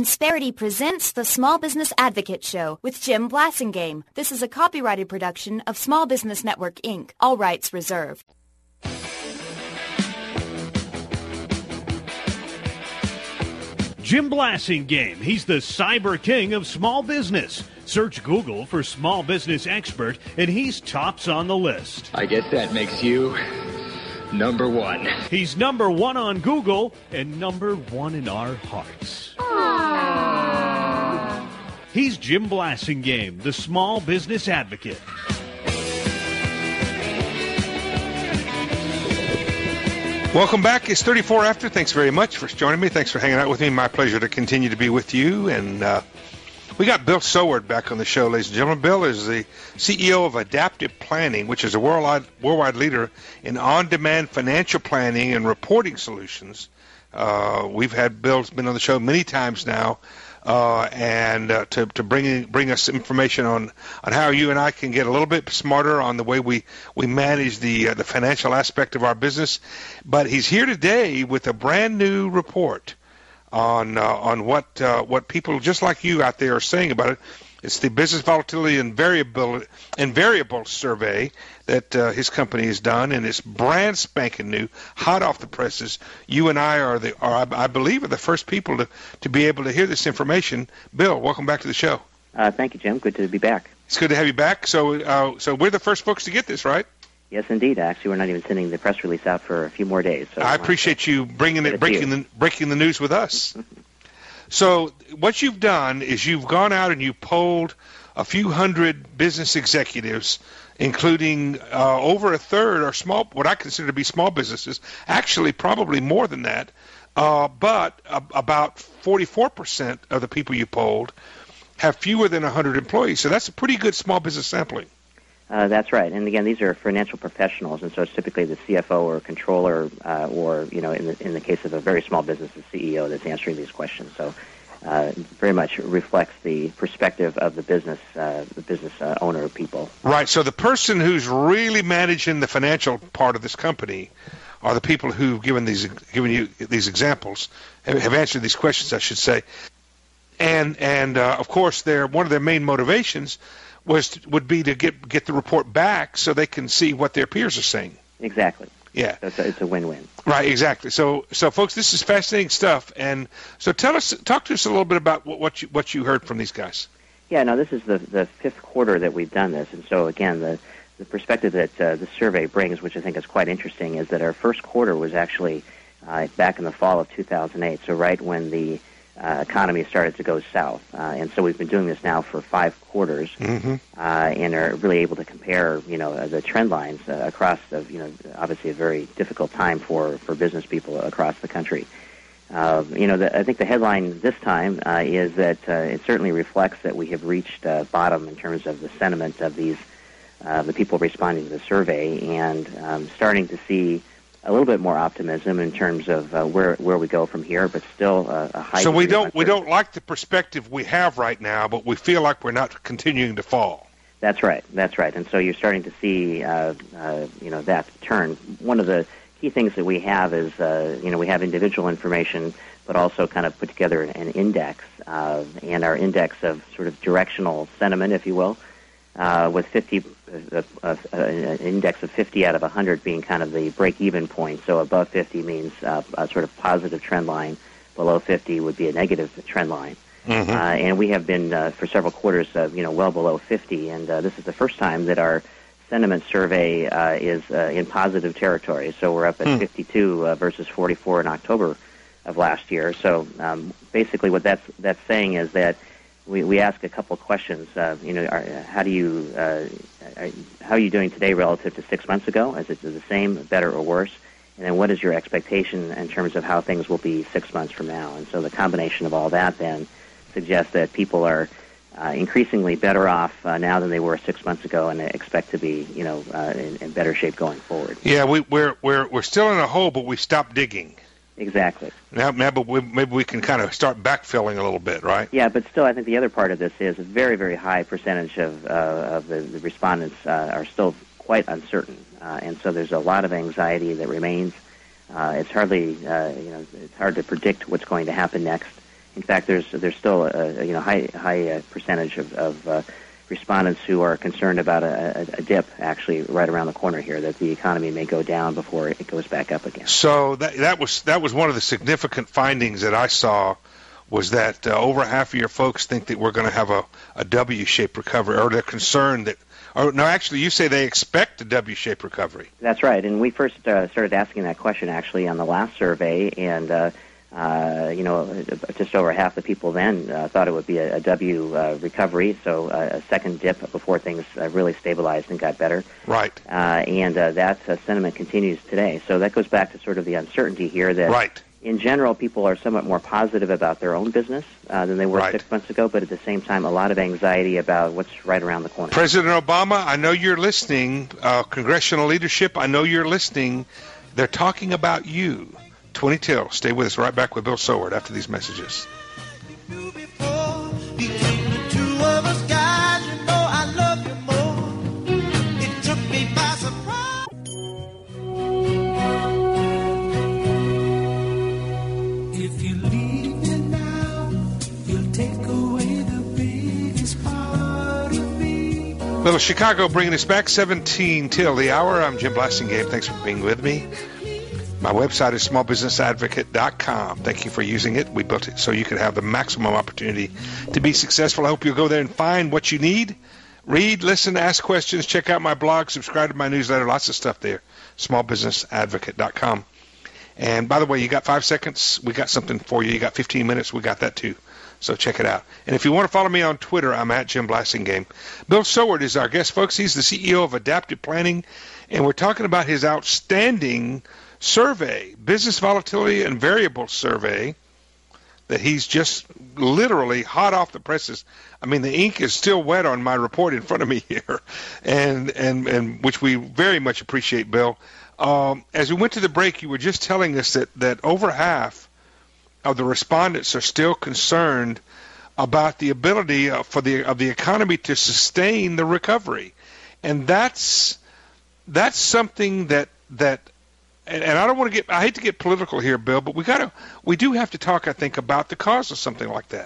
Insperity presents the Small Business Advocate Show with Jim Blasingame. This is a copyrighted production of Small Business Network, Inc., all rights reserved. Jim Blasingame, he's the cyber king of small business. Search Google for small business expert, and he's tops on the list. I guess that makes you number one. He's number one on Google and number one in our hearts. Aww. He's Jim Blasingame, the small business advocate. Welcome back. It's 34 after. Thanks very much for joining me. Thanks for hanging out with me. My pleasure to continue to be with you. And we got Bill Soward back on the show, ladies and gentlemen. Bill is the CEO of Adaptive Planning, which is a worldwide leader in on-demand financial planning and reporting solutions. We've had Bill's been on the show many times now, and to bring us information on how you and I can get a little bit smarter on the way we manage the financial aspect of our business. But he's here today with a brand new report on what people just like you out there are saying about it. It's the Business Volatility and Variable Survey that his company has done, and it's brand spanking new, hot off the presses. You and I I believe, are the first people to be able to hear this information. Bill, welcome back to the show. Thank you, Jim. Good to be back. It's good to have you back. So we're the first folks to get this, right? Yes, indeed. Actually, we're not even sending the press release out for a few more days. So I appreciate you breaking the news with us. So what you've done is you've gone out and you polled a few hundred business executives, including over a third are small, what I consider to be small businesses. Actually, probably more than that. But about 44% of the people you polled have fewer than 100 employees. So that's a pretty good small business sampling. That's right. And again, these are financial professionals, and so it's typically the CFO or controller, or in the case of a very small business, the CEO that's answering these questions. So, very much reflects the perspective of the business owner people. Right. So the person who's really managing the financial part of this company are the people who've given you these examples, have answered these questions, I should say. And of course, one of their main motivations would be to get the report back so they can see what their peers are saying. Exactly. Yeah. So it's a win-win. Right, exactly. So folks, this is fascinating stuff. And so talk to us a little bit about what you heard from these guys. Yeah, no, this is the fifth quarter that we've done this. And so, again, the perspective that the survey brings, which I think is quite interesting, is that our first quarter was actually back in the fall of 2008, so right when the economy started to go south. And so we've been doing this now for 5 quarters, and are really able to compare, the trend lines across, obviously a very difficult time for business people across the country. I think the headline this time is that it certainly reflects that we have reached bottom in terms of the sentiment of the people responding to the survey, and starting to see a little bit more optimism in terms of where we go from here, but still a high. So we don't like the perspective we have right now, but we feel like we're not continuing to fall. That's right. And so you're starting to see that turn. One of the key things that we have is we have individual information, but also kind of put together an index, and our index of sort of directional sentiment, if you will, with 50. An index of 50 out of 100 being kind of the break-even point. So above 50 means a sort of positive trend line. Below 50 would be a negative trend line. And we have been for several quarters, well below 50. And this is the first time that our sentiment survey is in positive territory. So we're up at 52 versus 44 in October of last year. So basically, what that's saying is that we ask a couple of questions. How are you doing today relative to 6 months ago? Is it the same, better, or worse? And then what is your expectation in terms of how things will be 6 months from now? And so the combination of all that then suggests that people are increasingly better off now than they were 6 months ago, and expect to be in better shape going forward. Yeah, we're still in a hole, but we stopped digging. Exactly. Now maybe we can kind of start backfilling a little bit, right? Yeah, but still, I think the other part of this is a very, very high percentage of the respondents are still quite uncertain, and so there's a lot of anxiety that remains. It's hard to predict what's going to happen next, In fact, there's still a high percentage of respondents who are concerned about a dip actually right around the corner here, that the economy may go down before it goes back up again. So that was one of the significant findings that I saw, was that over half of your folks think that we're going to have a W-shaped recovery, or they're concerned that, or no, actually you say they expect a W-shaped recovery. That's right, and we first started asking that question actually on the last survey, and just over half the people then thought it would be a W recovery, so a second dip before things really stabilized and got better. Right. And that sentiment continues today. So that goes back to sort of the uncertainty here that, right, in general, people are somewhat more positive about their own business than they were right. 6 months ago, but at the same time, a lot of anxiety about what's right around the corner. President Obama, I know you're listening. Congressional leadership, I know you're listening. They're talking about you. 20 till. Stay with us. Right back with Bill Soward after these messages. If you leave me now, you'll take away the biggest part of me. Little Chicago bringing us back, 17 till the hour. I'm Jim Blasingame. Thanks for being with me. My website is smallbusinessadvocate.com. Thank you for using it. We built it so you could have the maximum opportunity to be successful. I hope you'll go there and find what you need. Read, listen, ask questions, check out my blog, subscribe to my newsletter, lots of stuff there. smallbusinessadvocate.com. And by the way, you got 5 seconds, we got something for you. You got 15 minutes, we got that too. So check it out. And if you want to follow me on Twitter, I'm at Jim Blasingame. Bill Soward is our guest, folks. He's the CEO of Adaptive Planning, and we're talking about his outstanding survey, business volatility and variable survey, that he's just literally hot off the presses. I mean, the ink is still wet on my report in front of me here, and which we very much appreciate, Bill. As we went to the break, you were just telling us that over half of the respondents are still concerned about the ability of the economy to sustain the recovery, and that's something that and I don't want to I hate to get political here, Bill, but we do have to talk, I think, about the cause of something like that.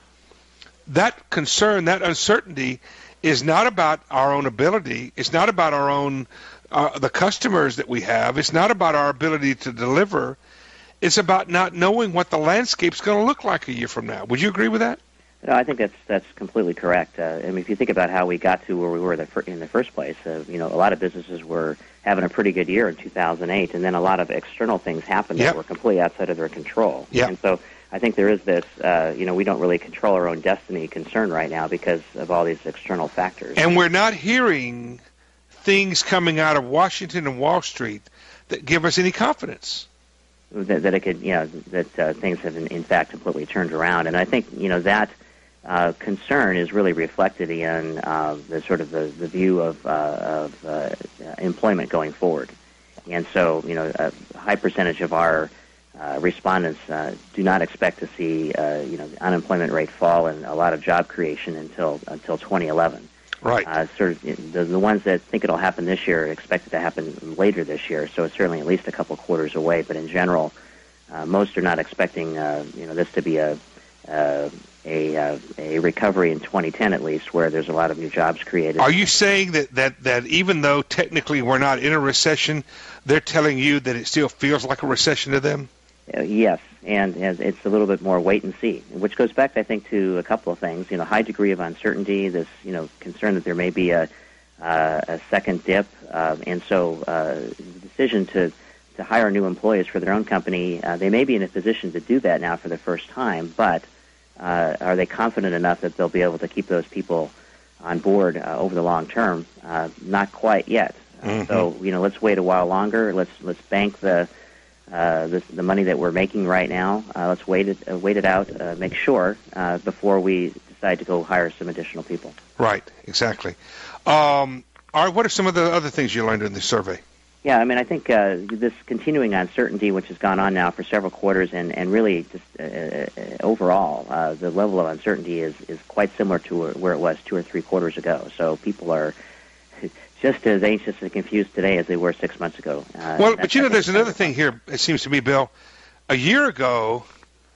That concern, that uncertainty, is not about our own ability. It's not about our own the customers that we have. It's not about our ability to deliver. It's about not knowing what the landscape's going to look like a year from now. Would you agree with that? No, I think that's completely correct. I mean, if you think about how we got to where we were in the first place, a lot of businesses were having a pretty good year in 2008, and then a lot of external things happened that were completely outside of their control. Yep. And so I think there is this, we don't really control our own destiny concern right now because of all these external factors. And we're not hearing things coming out of Washington and Wall Street that give us any confidence. That it could, that things have in fact completely turned around. And I think, that concern is really reflected in the sort of the view of employment going forward. And so, a high percentage of our respondents do not expect to see, the unemployment rate fall and a lot of job creation until 2011. Right. Sort of the ones that think it'll happen this year expect it to happen later this year. So it's certainly at least a couple quarters away. But in general, most are not expecting, this to be a recovery in 2010 at least, where there's a lot of new jobs created. Are you saying that even though technically we're not in a recession, they're telling you that it still feels like a recession to them? Yes, and it's a little bit more wait and see, which goes back, I think, to a couple of things. High degree of uncertainty, this concern that there may be a second dip, and so the decision to hire new employees for their own company, they may be in a position to do that now for the first time, but are they confident enough that they'll be able to keep those people on board over the long term? Not quite yet. Mm-hmm. So let's wait a while longer. Let's bank the money that we're making right now. Let's wait it out, make sure before we decide to go hire some additional people. Right, exactly. All right, what are some of the other things you learned in this survey? Yeah, I mean, I think this continuing uncertainty, which has gone on now for several quarters, and really just overall, the level of uncertainty is quite similar to where it was 2 or 3 quarters ago. So people are just as anxious and confused today as they were 6 months ago. But there's another thing here, it seems to me, Bill. A year ago,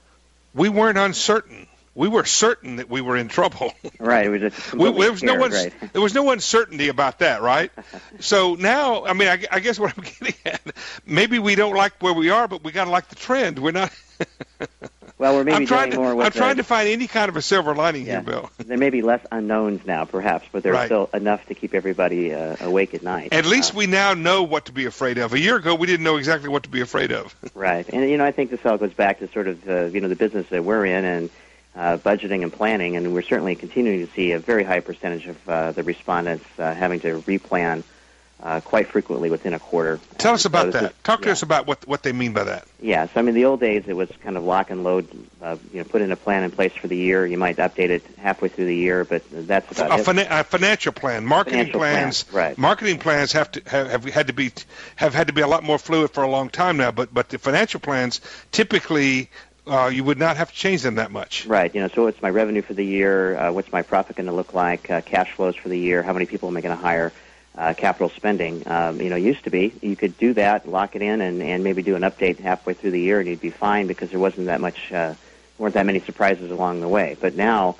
we weren't uncertain. We were certain that we were in trouble. Right. It was just completely scared, there was no uncertainty about that, right? So now, I mean, I guess what I'm getting at, maybe we don't like where we are, but we got to like the trend. We're not. Well, we're maybe I'm trying doing more with I'm trying to find any kind of a silver lining here, Bill. There may be less unknowns now, perhaps, but there's Right. still enough to keep everybody awake at night. At least we now know what to be afraid of. A year ago, we didn't know exactly what to be afraid of. Right. And, I think this all goes back to sort of, the business that we're in and budgeting and planning, and we're certainly continuing to see a very high percentage of the respondents having to replan quite frequently within a quarter. Tell us about that. Talk to us about what they mean by that. Yeah, so I mean, the old days it was kind of lock and load, put in a plan in place for the year. You might update it halfway through the year, but that's about it. A financial plan, marketing plans. Right. Marketing plans have had to be a lot more fluid for a long time now. But the financial plans typically you would not have to change them that much. Right. So what's my revenue for the year? What's my profit going to look like? Cash flows for the year? How many people am I going to hire? Capital spending. Used to be you could do that, lock it in, and maybe do an update halfway through the year, and you'd be fine because there wasn't that much, weren't that many surprises along the way. But now,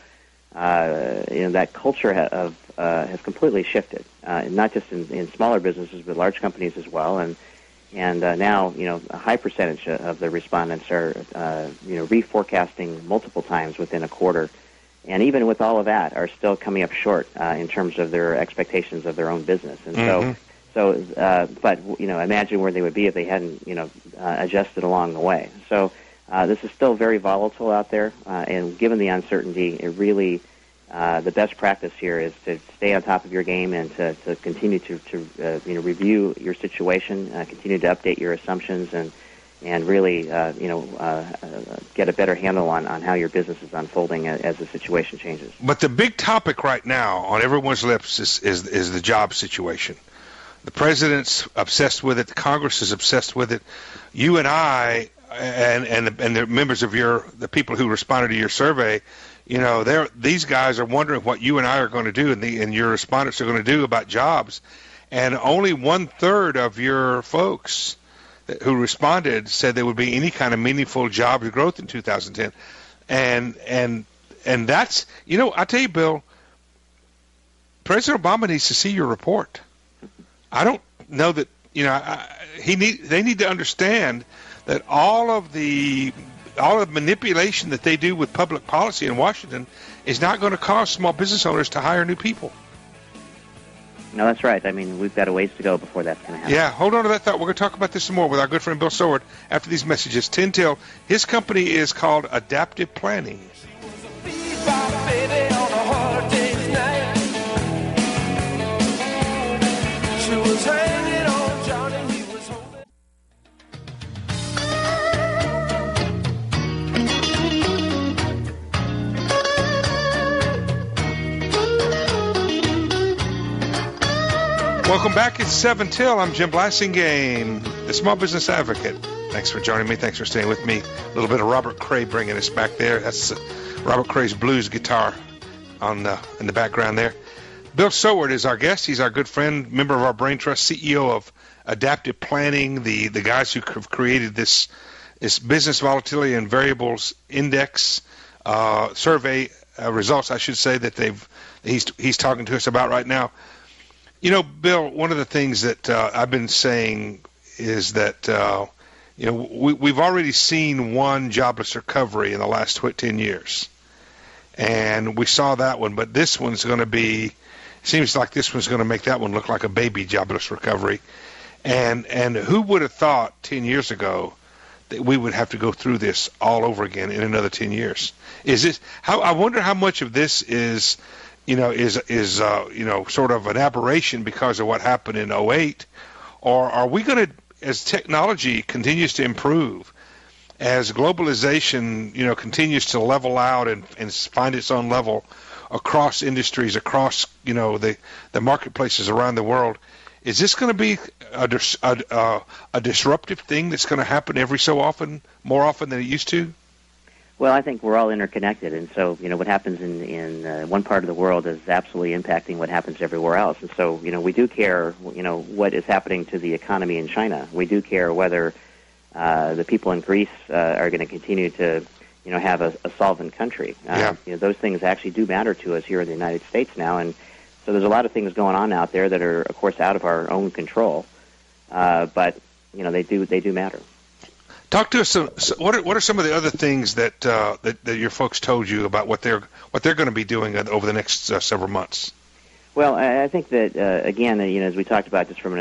that culture has completely shifted, not just in smaller businesses, but large companies as well. And now, a high percentage of the respondents are, reforecasting multiple times within a quarter. And even with all of that, are still coming up short in terms of their expectations of their own business. And but imagine where they would be if they hadn't, adjusted along the way. So this is still very volatile out there, and given the uncertainty, it really the best practice here is to stay on top of your game and to continue to review your situation, continue to update your assumptions, and really, get a better handle on how your business is unfolding as the situation changes. But the big topic right now on everyone's lips is the job situation. The president's obsessed with it. The Congress is obsessed with it. You and I and the members of the people who responded to your survey, these guys are wondering what you and I are going to do and your respondents are going to do about jobs. And only 1/3 of your folks who responded said there would be any kind of meaningful job growth in 2010, and that's I tell you, Bill, President Obama needs to see your report. I don't know that they need to understand that all of the manipulation that they do with public policy in Washington is not going to cause small business owners to hire new people. No, that's right. I mean, we've got a ways to go before that's going to happen. Yeah, hold on to that thought. We're going to talk about this some more with our good friend Bill Soward after these messages. 10 till. His company is called Adaptive Planning. Welcome back. It's 7 till. I'm Jim Blasingame, the Small Business Advocate. Thanks for joining me. Thanks for staying with me. A little bit of Robert Cray bringing us back there. That's Robert Cray's blues guitar in the background there. Bill Soward is our guest. He's our good friend, member of our Brain Trust, CEO of Adaptive Planning, the guys who have created this business volatility and variables index survey results, I should say, that he's talking to us about right now. Bill, one of the things that I've been saying is that, we've already seen one jobless recovery in the last 10 years. And we saw that one, but this one's going to seems like this one's going to make that one look like a baby jobless recovery. And who would have thought 10 years ago that we would have to go through this all over again in another 10 years? I wonder how much of this is sort of an aberration because of what happened in 2008, or are we going to, as technology continues to improve, as globalization, continues to level out and find its own level across industries, across, the marketplaces around the world, is this going to be a disruptive thing that's going to happen every so often, more often than it used to? Well, I think we're all interconnected, and so what happens in one part of the world is absolutely impacting what happens everywhere else. And so we do care what is happening to the economy in China. We do care whether the people in Greece are going to continue to have a solvent country. Those things actually do matter to us here in the United States now, and so there's a lot of things going on out there that are, of course, out of our own control, but they do matter. Talk to us. What are some of the other things that that your folks told you about what they're going to be doing over the next several months? Well, I think that again, as we talked about, just from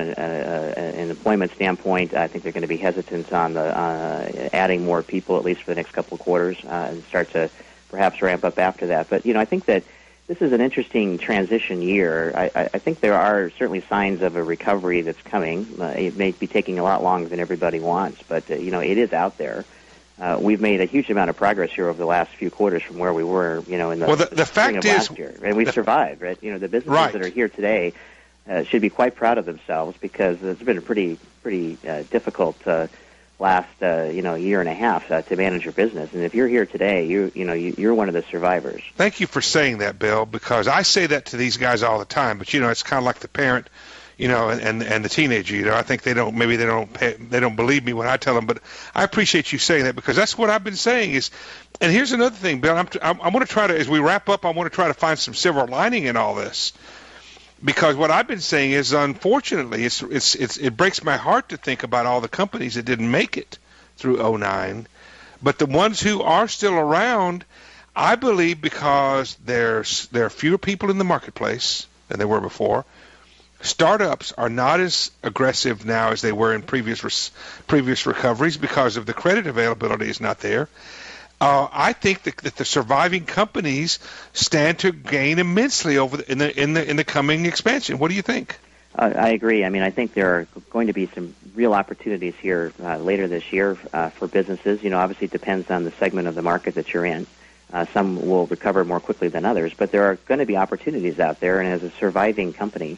an employment standpoint, I think they're going to be hesitant on adding more people, at least for the next couple of quarters, and start to perhaps ramp up after that. But I think that this is an interesting transition year. I think there are certainly signs of a recovery that's coming. It may be taking a lot longer than everybody wants, but it is out there. We've made a huge amount of progress here over the last few quarters from where we were, in the spring of last year, and we've survived. Right, the businesses that are here today should be quite proud of themselves because it's been a pretty difficult last year and a half to manage your business. And if you're here today, you're one of the survivors. Thank you for saying that, Bill, because I say that to these guys all the time. But it's kind of like the parent, and the teenager. I think they don't believe me when I tell them. But I appreciate you saying that because that's what I've been saying is. And here's another thing, Bill. I want to try to, as we wrap up, I want to try to find some silver lining in all this. Because what I've been saying is, unfortunately, it breaks my heart to think about all the companies that didn't make it through 2009. But the ones who are still around, I believe because there are fewer people in the marketplace than there were before. Startups are not as aggressive now as they were in previous recoveries because of the credit availability is not there. I think that the surviving companies stand to gain immensely in the coming expansion. What do you think? I agree. I mean, I think there are going to be some real opportunities here later this year for businesses. Obviously it depends on the segment of the market that you're in. Some will recover more quickly than others, but there are going to be opportunities out there. And as a surviving company,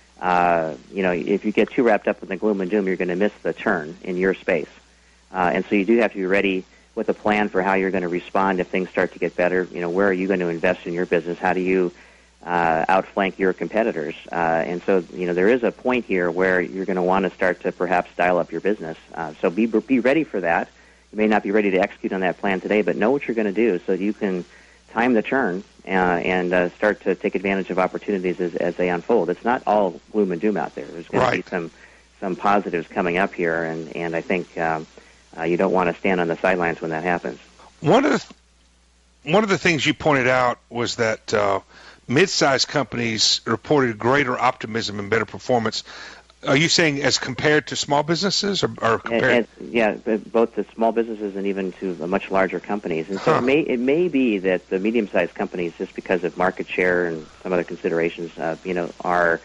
if you get too wrapped up in the gloom and doom, you're going to miss the turn in your space. And so you do have to be ready with a plan for how you're going to respond if things start to get better. Where are you going to invest in your business? How do you outflank your competitors? And so, there is a point here where you're going to want to start to perhaps dial up your business. So be ready for that. You may not be ready to execute on that plan today, but know what you're going to do so you can time the turn and start to take advantage of opportunities as they unfold. It's not all gloom and doom out there. There's going to be some positives coming up here, and I think you don't want to stand on the sidelines when that happens. One of the things you pointed out was that mid-sized companies reported greater optimism and better performance. Are you saying as compared to small businesses, or compared? Both to small businesses and even to the much larger companies. And so it may be that the medium-sized companies, just because of market share and some other considerations, are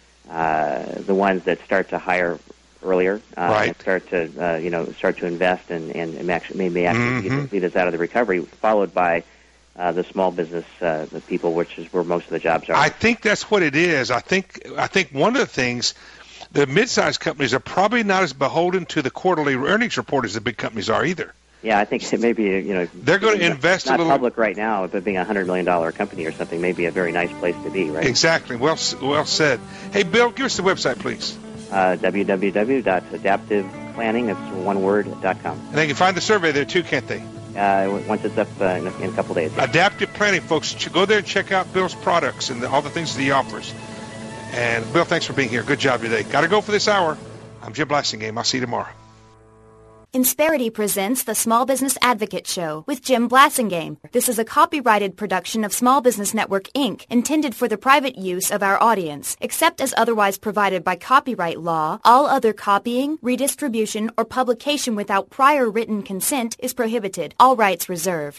the ones that start to hire earlier, and start to invest and actually lead us out of the recovery, followed by the small business the people, which is where most of the jobs are. I think that's what it is. I think one of the things, the mid-sized companies are probably not as beholden to the quarterly earnings report as the big companies are either. Yeah, I think it may be, they're going to invest not a little. Public right now, but being a $100 million company or something may be a very nice place to be, right? Exactly. Well said. Hey, Bill, give us the website, please. www.adaptiveplanning, that's one word.com. And they can find the survey there too, can't they? Once it's up in a couple of days. Yeah. Adaptive Planning, folks. Go there and check out Bill's products and all the things that he offers. And, Bill, thanks for being here. Good job today. Got to go for this hour. I'm Jim Blasingame. I'll see you tomorrow. Insperity presents the Small Business Advocate Show with Jim Blasingame. This is a copyrighted production of Small Business Network, Inc., intended for the private use of our audience. Except as otherwise provided by copyright law, all other copying, redistribution, or publication without prior written consent is prohibited. All rights reserved.